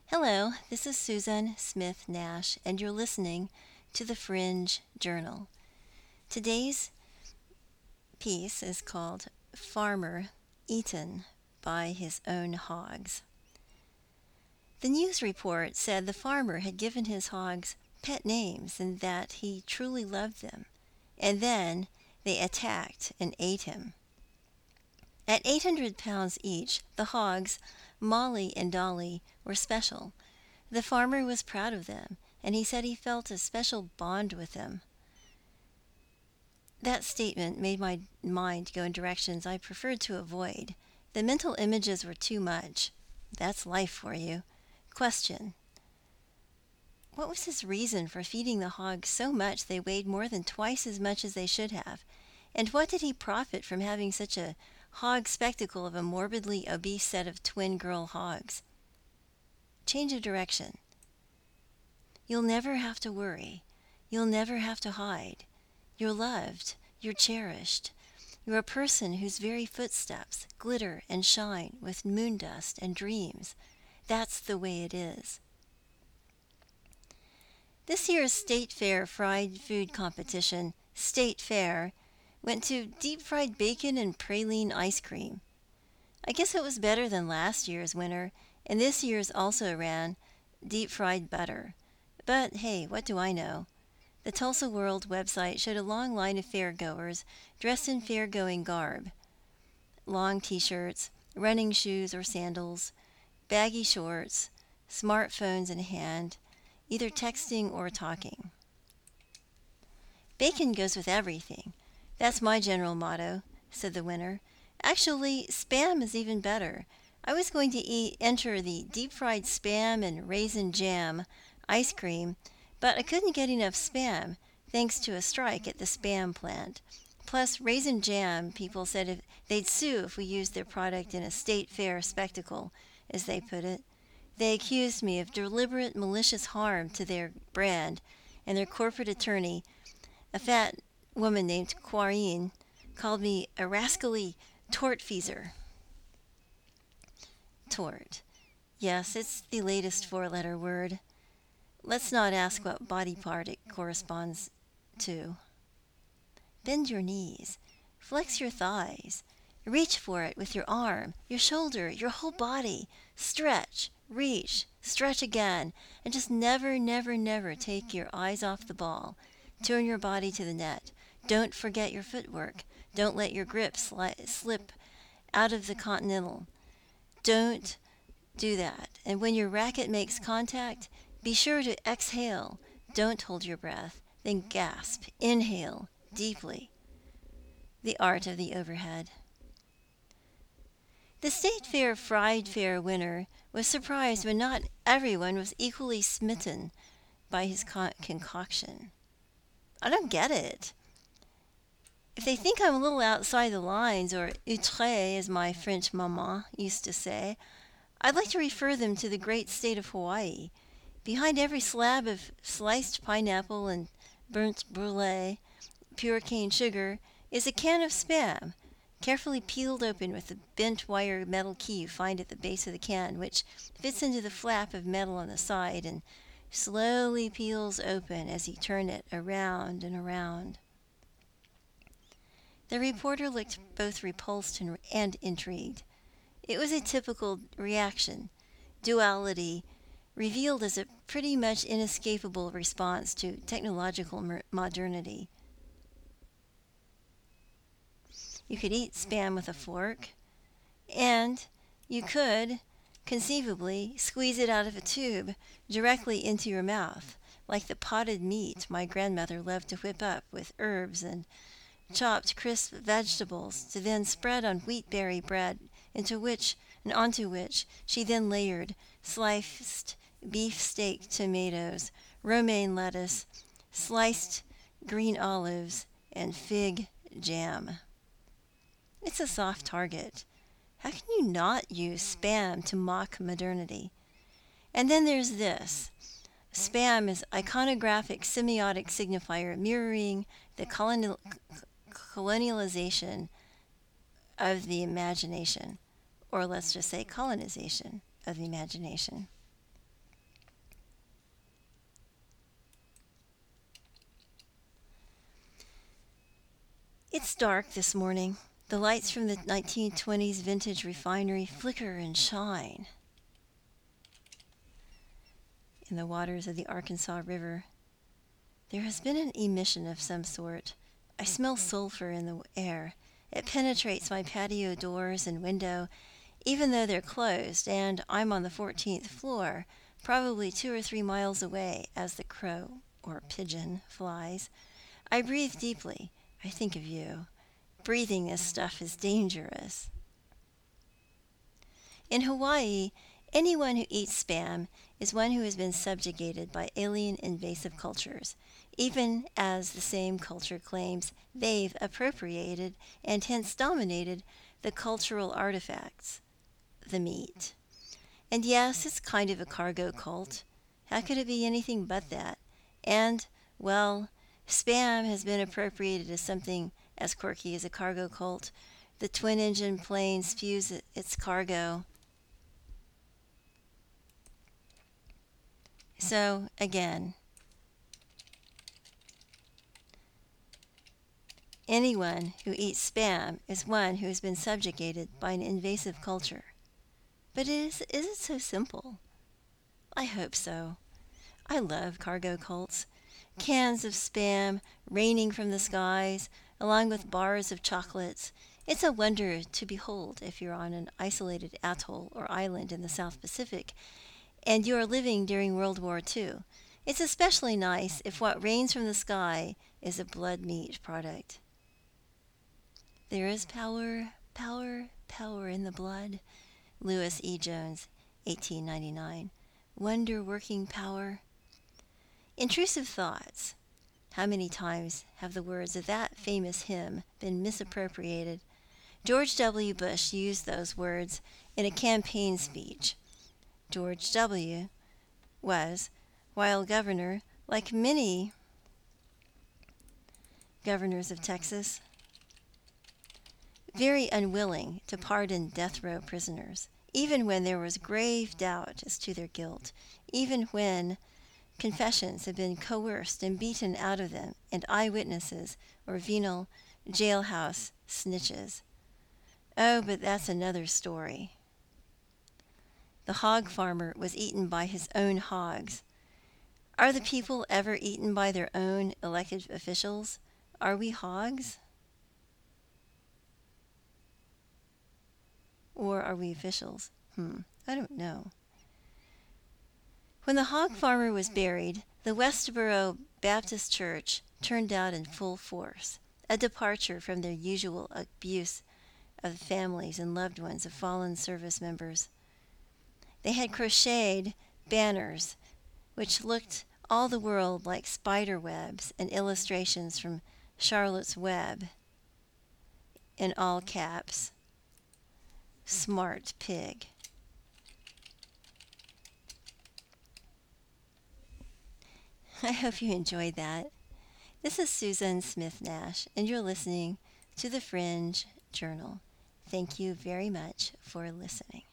Hello, this is Susan Smith Nash, and you're listening to the Fringe Journal. Today's piece is called Farmer Eaten by His Own Hogs. The news report said the farmer had given his hogs pet names and that he truly loved them, and then they attacked and ate him. At 800 pounds each, the hogs, Molly and Dolly, were special. The farmer was proud of them, and he said he felt a special bond with them. That statement made my mind go in directions I preferred to avoid. The mental images were too much. That's life for you. Question: what was his reason for feeding the hogs so much they weighed more than twice as much as they should have? And what did he profit from having such a hog spectacle of a morbidly obese set of twin girl hogs? Change of direction. You'll never have to worry. You'll never have to hide. You're loved. You're cherished. You're a person whose very footsteps glitter and shine with moon dust and dreams. That's the way it is. This year's State Fair fried food competition, State Fair, went to deep fried bacon and praline ice cream. I guess it was better than last year's winner, and this year's also ran deep fried butter. But hey, what do I know? The Tulsa World website showed a long line of fairgoers dressed in fair-going garb. Long t-shirts, running shoes or sandals, baggy shorts, smartphones in hand, either texting or talking. Bacon goes with everything. That's my general motto, said the winner. Actually, Spam is even better. I was going to enter the deep-fried Spam and raisin jam ice cream, but I couldn't get enough Spam, thanks to a strike at the Spam plant. Plus, raisin jam people said they'd sue if we used their product in a state fair spectacle, as they put it. They accused me of deliberate malicious harm to their brand, and their corporate attorney, a fat woman named Quarine, called me a rascally tortfeasor. Tort. Yes, it's the latest four-letter word. Let's not ask what body part it corresponds to. Bend your knees. Flex your thighs. Reach for it with your arm, your shoulder, your whole body. Stretch, reach, stretch again, and just never, never, never take your eyes off the ball. Turn your body to the net. Don't forget your footwork. Don't let your grip slip out of the continental. Don't do that. And when your racket makes contact, be sure to exhale. Don't hold your breath. Then gasp. Inhale deeply. The art of the overhead. The State Fair Fried Fair winner was surprised when not everyone was equally smitten by his concoction. I don't get it. If they think I'm a little outside the lines, or outré, as my French maman used to say, I'd like to refer them to the great state of Hawaii. Behind every slab of sliced pineapple and burnt brulee, pure cane sugar, is a can of Spam, carefully peeled open with the bent wire metal key you find at the base of the can, which fits into the flap of metal on the side and slowly peels open as you turn it around and around. The reporter looked both repulsed and intrigued. It was a typical reaction. Duality revealed as a pretty much inescapable response to technological modernity. You could eat Spam with a fork, and you could, conceivably, squeeze it out of a tube directly into your mouth, like the potted meat my grandmother loved to whip up with herbs and chopped crisp vegetables to then spread on wheatberry bread onto which she then layered sliced beefsteak tomatoes, romaine lettuce, sliced green olives, and fig jam. It's a soft target. How can you not use Spam to mock modernity? And then there's this. Spam is iconographic semiotic signifier mirroring the colonialization of the imagination, or let's just say colonization of the imagination. It's dark this morning. The lights from the 1920s vintage refinery flicker and shine in the waters of the Arkansas River. There has been an emission of some sort. I smell sulphur in the air. It penetrates my patio doors and window, even though they're closed, and I'm on the 14th floor, probably 2 or 3 miles away as the crow, or pigeon, flies. I breathe deeply. I think of you. Breathing this stuff is dangerous. In Hawaii, anyone who eats spam is one who has been subjugated by alien invasive cultures, even as the same culture claims they've appropriated and hence dominated the cultural artifacts, the meat. And yes, it's kind of a cargo cult. How could it be anything but that? And, well, spam has been appropriated as something as quirky as a cargo cult. The twin engine plane spews its cargo. So, again, anyone who eats spam is one who has been subjugated by an invasive culture. But is it so simple? I hope so. I love cargo cults. Cans of spam raining from the skies, along with bars of chocolates. It's a wonder to behold if you're on an isolated atoll or island in the South Pacific and you are living during World War II. It's especially nice if what rains from the sky is a blood meat product. There is power, power, power in the blood. Lewis E. Jones, 1899. Wonder-working power. Intrusive thoughts. How many times have the words of that famous hymn been misappropriated? George W. Bush used those words in a campaign speech. George W. was, while governor, like many governors of Texas, very unwilling to pardon death row prisoners, even when there was grave doubt as to their guilt, even when confessions had been coerced and beaten out of them, and eyewitnesses or venal jailhouse snitches. Oh, but that's another story. The hog farmer was eaten by his own hogs. Are the people ever eaten by their own elected officials? Are we hogs? Or are we officials? I don't know. When the hog farmer was buried, the Westboro Baptist Church turned out in full force, a departure from their usual abuse of the families and loved ones of fallen service members. They had crocheted banners which looked all the world like spider webs and illustrations from Charlotte's Web, in all caps. Smart pig. I hope you enjoyed that. This is Susan Smith Nash, and you're listening to the Fringe Journal. Thank you very much for listening.